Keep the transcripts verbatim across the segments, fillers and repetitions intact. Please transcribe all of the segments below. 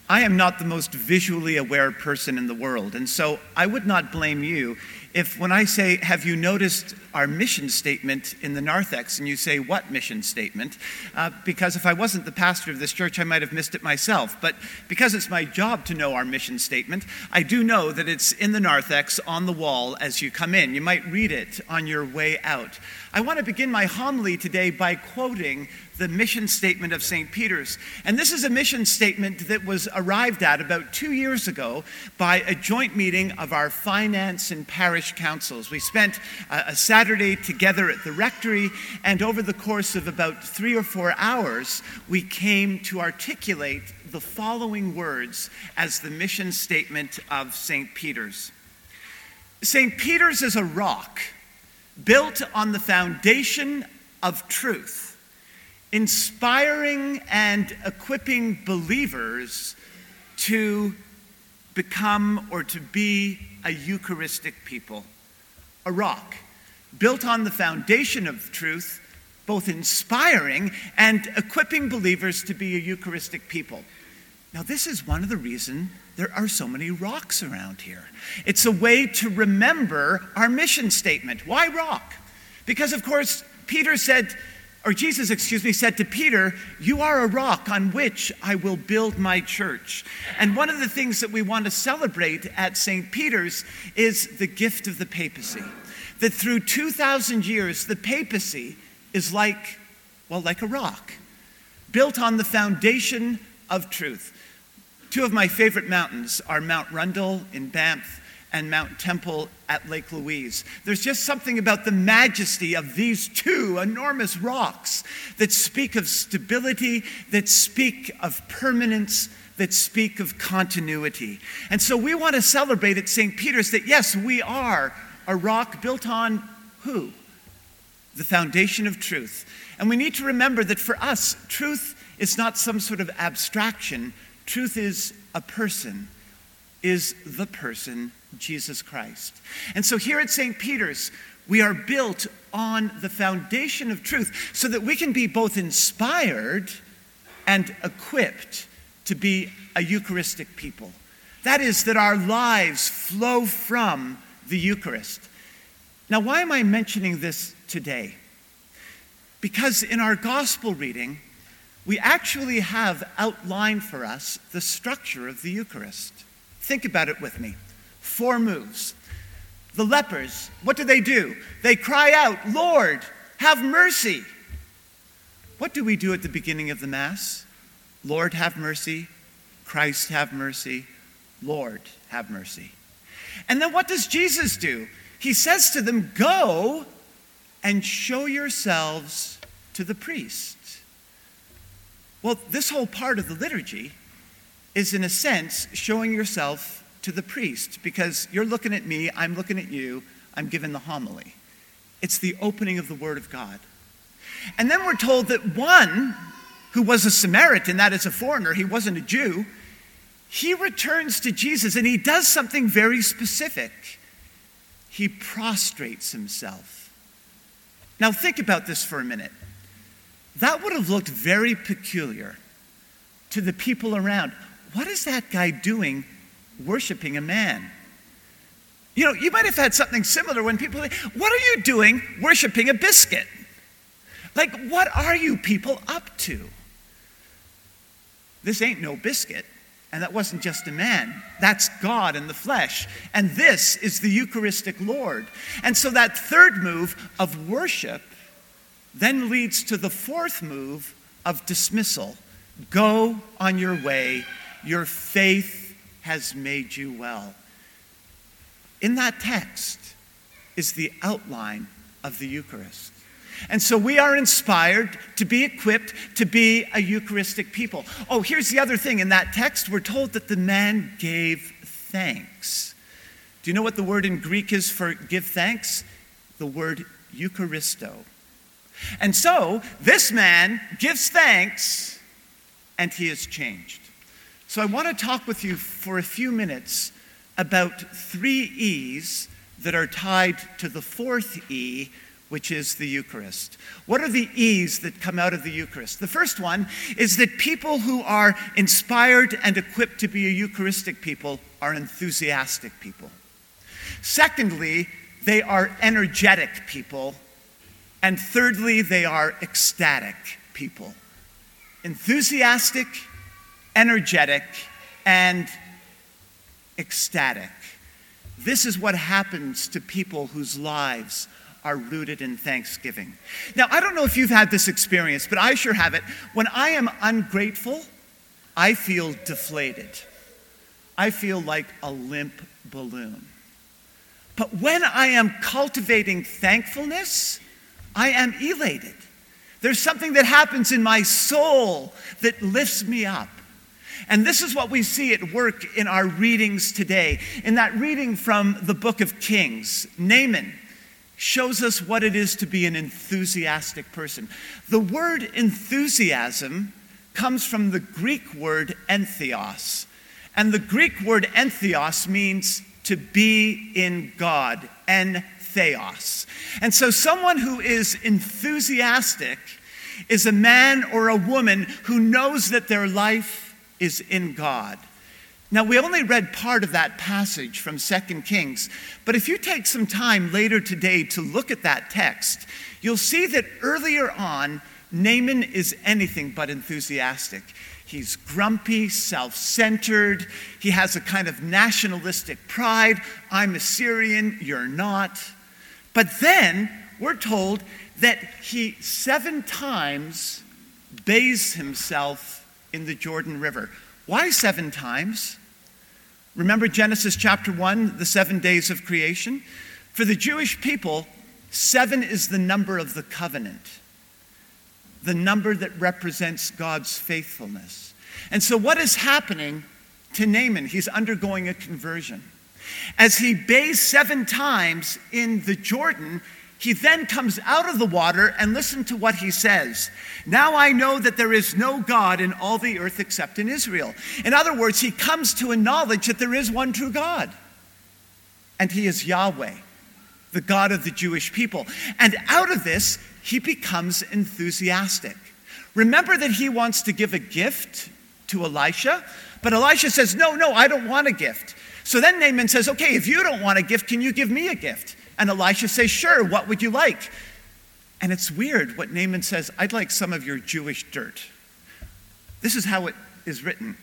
I am not the most visually aware person in the world, and so I would not blame you if when I say, have you noticed our mission statement in the narthex, and you say, what mission statement? Uh, because if I wasn't the pastor of this church, I might have missed it myself. But because it's my job to know our mission statement, I do know that it's in the narthex on the wall as you come in. You might read it on your way out. I want to begin my homily today by quoting the mission statement of Saint Peter's. And this is a mission statement that was arrived at about two years ago by a joint meeting of our finance and parish councils. We spent a, a Saturday together at the rectory, and over the course of about three or four hours, we came to articulate the following words as the mission statement of Saint Peter's. Saint Peter's is a rock built on the foundation of truth, inspiring and equipping believers to become or to be a Eucharistic people. A rock built on the foundation of truth, both inspiring and equipping believers to be a Eucharistic people. Now, this is one of the reasons there are so many rocks around here. It's a way to remember our mission statement. Why rock? Because, of course, Peter said, or Jesus, excuse me, said to Peter, you are a rock on which I will build my church. And one of the things that we want to celebrate at Saint Peter's is the gift of the papacy. That through two thousand years, the papacy is like, well, like a rock, built on the foundation of truth. Two of my favorite mountains are Mount Rundle in Banff and Mount Temple at Lake Louise. There's just something about the majesty of these two enormous rocks that speak of stability, that speak of permanence, that speak of continuity. And so we want to celebrate at Saint Peter's that, yes, we are a rock built on who? The foundation of truth. And we need to remember that for us, truth is not some sort of abstraction. Truth is a person, is the person, Jesus Christ. And so here at Saint Peter's, we are built on the foundation of truth so that we can be both inspired and equipped to be a Eucharistic people. That is, that our lives flow from the Eucharist. Now, why am I mentioning this today? Because in our gospel reading, we actually have outlined for us the structure of the Eucharist. Think about it with me. Four moves. The lepers, what do they do? They cry out, Lord, have mercy. What do we do at the beginning of the Mass? Lord, have mercy. Christ, have mercy. Lord, have mercy. And then what does Jesus do? He says to them, go and show yourselves to the priest. Well, this whole part of the liturgy is, in a sense, showing yourself to the priest, because you're looking at me, I'm looking at you, I'm giving the homily. It's the opening of the Word of God. And then we're told that one who was a Samaritan, that is a foreigner, he wasn't a Jew, he returns to Jesus and he does something very specific. He prostrates himself. Now think about this for a minute. That would have looked very peculiar to the people around. What is that guy doing worshiping a man? You know, you might have had something similar when people say, what are you doing worshiping a biscuit? Like, what are you people up to? This ain't no biscuit. And that wasn't just a man. That's God in the flesh. And this is the Eucharistic Lord. And so that third move of worship then leads to the fourth move of dismissal. Go on your way. Your faith has made you well. In that text is the outline of the Eucharist. And so we are inspired to be equipped to be a Eucharistic people. Oh, here's the other thing. In that text, we're told that the man gave thanks. Do you know what the word in Greek is for give thanks? The word Eucharisto. And so this man gives thanks and he is changed. So I want to talk with you for a few minutes about three E's that are tied to the fourth E, which is the Eucharist. What are the E's that come out of the Eucharist? The first one is that people who are inspired and equipped to be a Eucharistic people are enthusiastic people. Secondly, they are energetic people. And thirdly, they are ecstatic people. Enthusiastic, energetic, and ecstatic. This is what happens to people whose lives are rooted in thanksgiving. Now, I don't know if you've had this experience, but I sure have it. When I am ungrateful, I feel deflated. I feel like a limp balloon. But when I am cultivating thankfulness, I am elated. There's something that happens in my soul that lifts me up. And this is what we see at work in our readings today. In that reading from the book of Kings, Naaman shows us what it is to be an enthusiastic person. The word enthusiasm comes from the Greek word entheos. And the Greek word entheos means to be in God, entheos. And so someone who is enthusiastic is a man or a woman who knows that their life is in God. Now, we only read part of that passage from Second Kings, but if you take some time later today to look at that text, you'll see that earlier on, Naaman is anything but enthusiastic. He's grumpy, self-centered. He has a kind of nationalistic pride. I'm Assyrian, you're not. But then we're told that he seven times bathes himself in the Jordan River. Why seven times? Remember Genesis chapter one, the seven days of creation? For the Jewish people, seven is the number of the covenant, the number that represents God's faithfulness. And so what is happening to Naaman? He's undergoing a conversion. As he bathes seven times in the Jordan, he then comes out of the water, and listen to what he says. Now I know that there is no God in all the earth except in Israel. In other words, he comes to a knowledge that there is one true God. And he is Yahweh, the God of the Jewish people. And out of this, he becomes enthusiastic. Remember that he wants to give a gift to Elisha, but Elisha says, no, no, I don't want a gift. So then Naaman says, okay, if you don't want a gift, can you give me a gift? And Elisha says, sure, what would you like? And it's weird what Naaman says, I'd like some of your Jewish dirt. This is how it is written.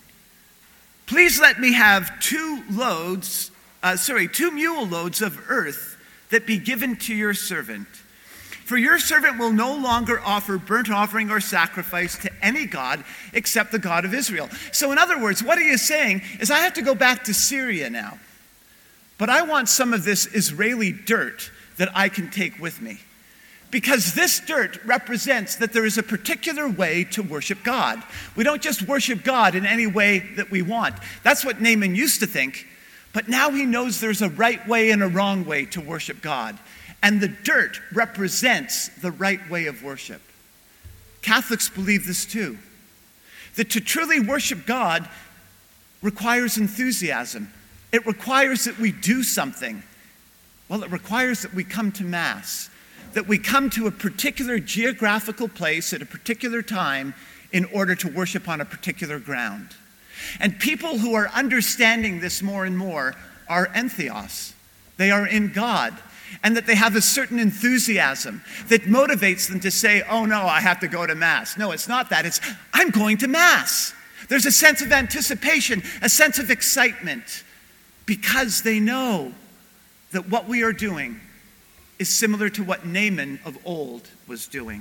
Please let me have two loads, uh, sorry, two mule loads of earth that be given to your servant. For your servant will no longer offer burnt offering or sacrifice to any god except the God of Israel. So in other words, what he is saying is, I have to go back to Syria now. But I want some of this Israeli dirt that I can take with me. Because this dirt represents that there is a particular way to worship God. We don't just worship God in any way that we want. That's what Naaman used to think. But now he knows there's a right way and a wrong way to worship God. And the dirt represents the right way of worship. Catholics believe this too. That to truly worship God requires enthusiasm. It requires that we do something. Well, it requires that we come to Mass, that we come to a particular geographical place at a particular time in order to worship on a particular ground. And people who are understanding this more and more are entheos. They are in God, and that they have a certain enthusiasm that motivates them to say, oh no, I have to go to Mass. No, it's not that. It's, I'm going to Mass. There's a sense of anticipation, a sense of excitement, because they know that what we are doing is similar to what Naaman of old was doing.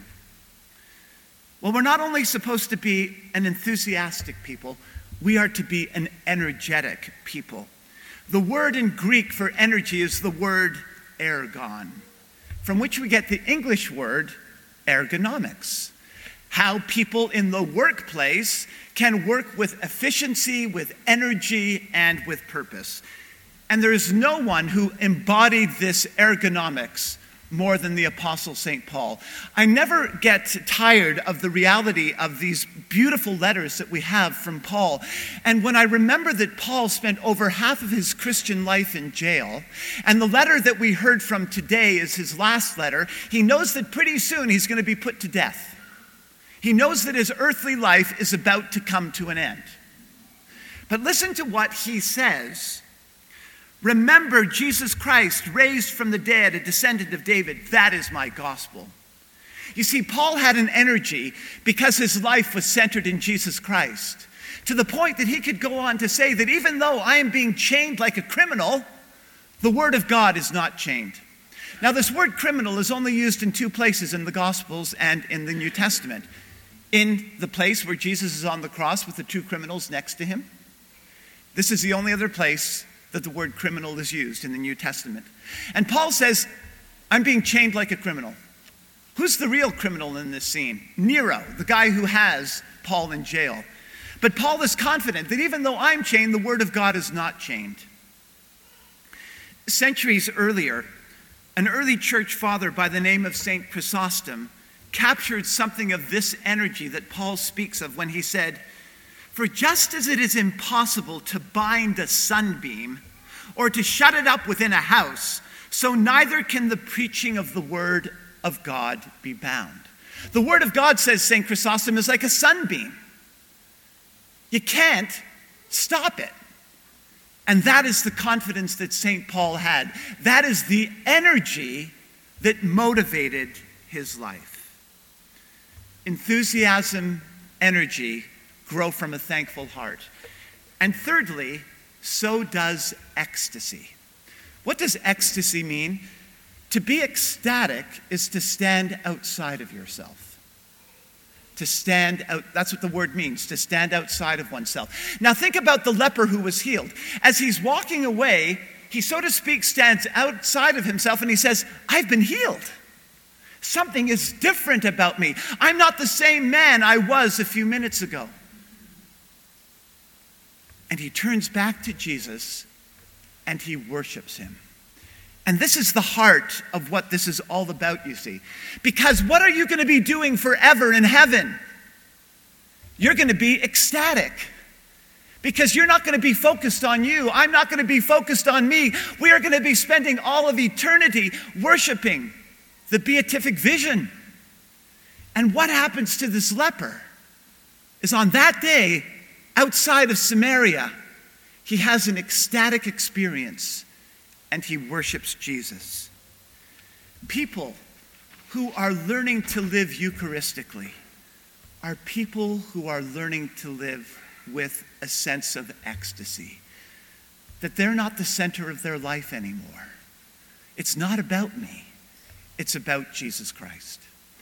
Well, we're not only supposed to be an enthusiastic people, we are to be an energetic people. The word in Greek for energy is the word ergon, from which we get the English word ergonomics. How people in the workplace can work with efficiency, with energy, and with purpose. And there is no one who embodied this ergonomics more than the Apostle Saint Paul. I never get tired of the reality of these beautiful letters that we have from Paul. And when I remember that Paul spent over half of his Christian life in jail, and the letter that we heard from today is his last letter, he knows that pretty soon he's going to be put to death. He knows that his earthly life is about to come to an end. But listen to what he says. Remember Jesus Christ, raised from the dead, a descendant of David. That is my gospel. You see, Paul had an energy because his life was centered in Jesus Christ, to the point that he could go on to say that even though I am being chained like a criminal, the word of God is not chained. Now, this word criminal is only used in two places in the Gospels and in the New Testament. In the place where Jesus is on the cross with the two criminals next to him. This is the only other place that the word criminal is used in the New Testament. And Paul says, I'm being chained like a criminal. Who's the real criminal in this scene? Nero, the guy who has Paul in jail. But Paul is confident that even though I'm chained, the word of God is not chained. Centuries earlier, an early church father by the name of Saint Chrysostom captured something of this energy that Paul speaks of when he said, for just as it is impossible to bind a sunbeam or to shut it up within a house, so neither can the preaching of the word of God be bound. The word of God, says Saint Chrysostom, is like a sunbeam. You can't stop it. And that is the confidence that Saint Paul had. That is the energy that motivated his life. Enthusiasm, energy, grow from a thankful heart. And thirdly, so does ecstasy. What does ecstasy mean? To be ecstatic is to stand outside of yourself. To stand out, that's what the word means, to stand outside of oneself. Now think about the leper who was healed. As he's walking away, he, so to speak, stands outside of himself and he says, I've been healed. Something is different about me. I'm not the same man I was a few minutes ago. And he turns back to Jesus and he worships him. And this is the heart of what this is all about, you see. Because what are you going to be doing forever in heaven? You're going to be ecstatic. Because you're not going to be focused on you. I'm not going to be focused on me. We are going to be spending all of eternity worshiping the beatific vision. And what happens to this leper is on that day, outside of Samaria, he has an ecstatic experience and he worships Jesus. People who are learning to live Eucharistically are people who are learning to live with a sense of ecstasy. That they're not the center of their life anymore. It's not about me. It's about Jesus Christ.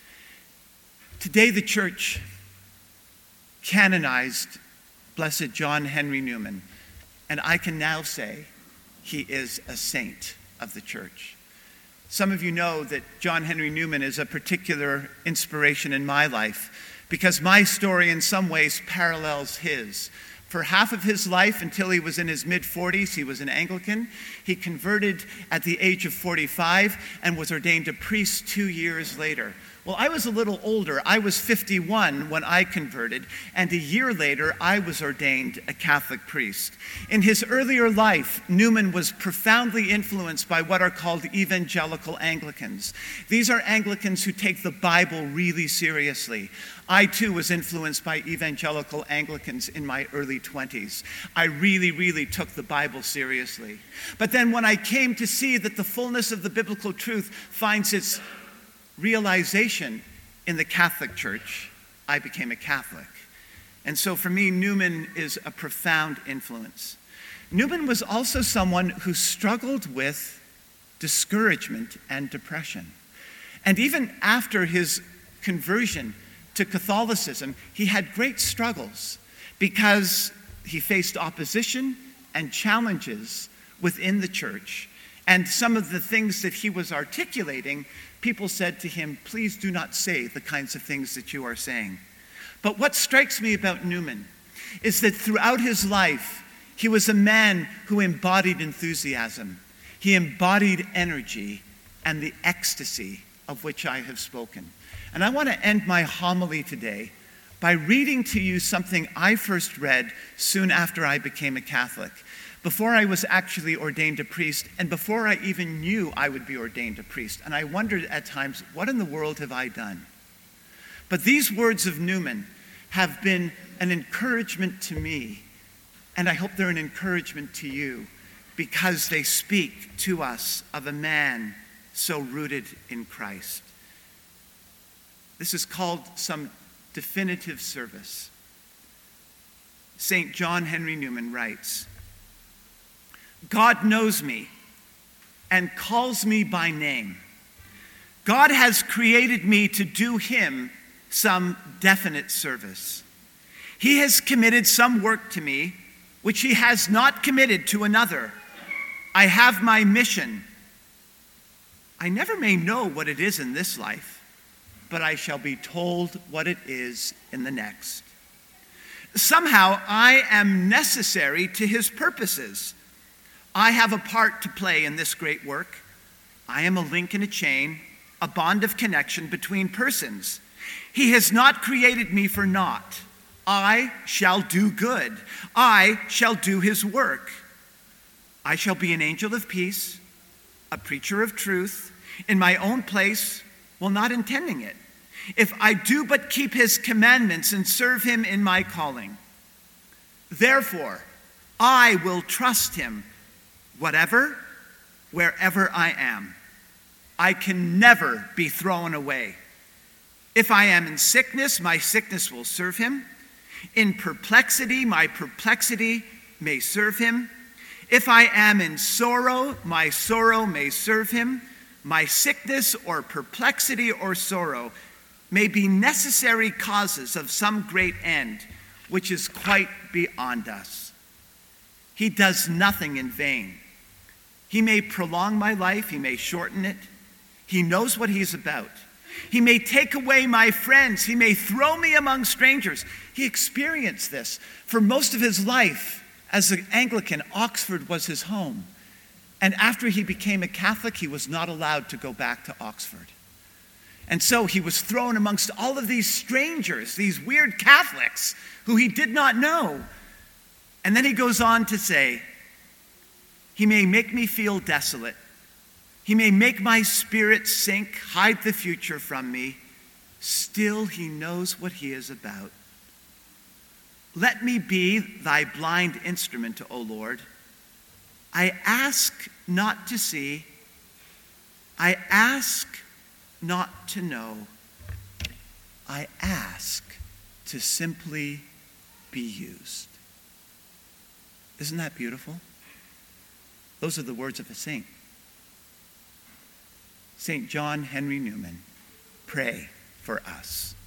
Today the church canonized Blessed John Henry Newman, and I can now say he is a saint of the church. Some of you know that John Henry Newman is a particular inspiration in my life because my story in some ways parallels his. For half of his life, until he was in his mid-forties, he was an Anglican. He converted at the age of forty-five and was ordained a priest two years later. Well, I was a little older. I was fifty-one when I converted, and a year later, I was ordained a Catholic priest. In his earlier life, Newman was profoundly influenced by what are called evangelical Anglicans. These are Anglicans who take the Bible really seriously. I, too, was influenced by evangelical Anglicans in my early twenties. I really, really took the Bible seriously. But then when I came to see that the fullness of the biblical truth finds its realization in the Catholic Church, I became a Catholic. And so for me, Newman is a profound influence. Newman was also someone who struggled with discouragement and depression. And even after his conversion to Catholicism, he had great struggles because he faced opposition and challenges within the church. And some of the things that he was articulating, people said to him, please do not say the kinds of things that you are saying. But what strikes me about Newman is that throughout his life, he was a man who embodied enthusiasm. He embodied energy, and the ecstasy of which I have spoken. And I want to end my homily today by reading to you something I first read soon after I became a Catholic, before I was actually ordained a priest, and before I even knew I would be ordained a priest. And I wondered at times, what in the world have I done? But these words of Newman have been an encouragement to me, and I hope they're an encouragement to you, because they speak to us of a man so rooted in Christ. This is called Some Definitive Service. Saint John Henry Newman writes, God knows me and calls me by name. God has created me to do him some definite service. He has committed some work to me which he has not committed to another. I have my mission. I never may know what it is in this life, but I shall be told what it is in the next. Somehow I am necessary to his purposes. I have a part to play in this great work. I am a link in a chain, a bond of connection between persons. He has not created me for naught. I shall do good. I shall do his work. I shall be an angel of peace, a preacher of truth, in my own place, while not intending it, if I do but keep his commandments and serve him in my calling. Therefore, I will trust him, whatever, wherever I am. I can never be thrown away. If I am in sickness, my sickness will serve him. In perplexity, my perplexity may serve him. If I am in sorrow, my sorrow may serve him. My sickness or perplexity or sorrow may be necessary causes of some great end, which is quite beyond us. He does nothing in vain. He may prolong my life, he may shorten it. He knows what he's about. He may take away my friends. He may throw me among strangers. He experienced this. For most of his life, as an Anglican, Oxford was his home. And after he became a Catholic, he was not allowed to go back to Oxford. And so he was thrown amongst all of these strangers, these weird Catholics who he did not know. And then he goes on to say, he may make me feel desolate. He may make my spirit sink, hide the future from me. Still he knows what he is about. Let me be thy blind instrument, O Lord. I ask not to see. I ask not to know. I ask to simply be used. Isn't that beautiful? Those are the words of a saint. Saint John Henry Newman, pray for us.